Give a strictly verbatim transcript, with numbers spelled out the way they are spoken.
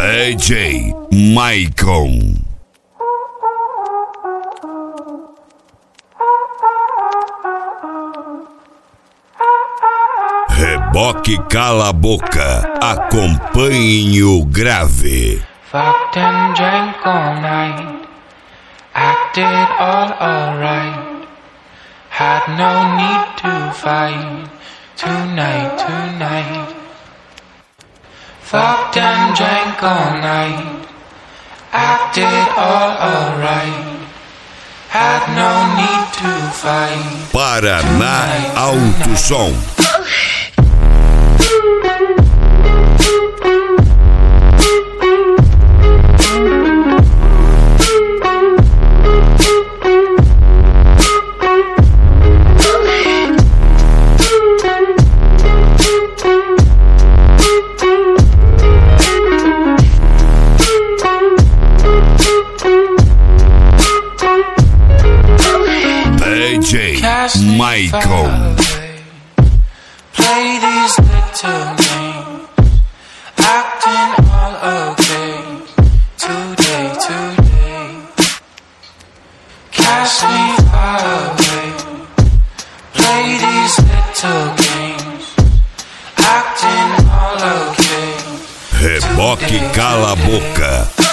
D J Maicon. Reboque Cala a Boca, acompanhe o grave. Fucked and drank all night, acted all alright, had no need to fight, tonight, tonight. Fucked and drank all night, acted all alright, had no need to fight. Paraná Alto Som. D J Maicon. Play these little games, acting all okay. Today, today, cast me far away. Play these little games, acting all okay. Reboque Cala a Boca.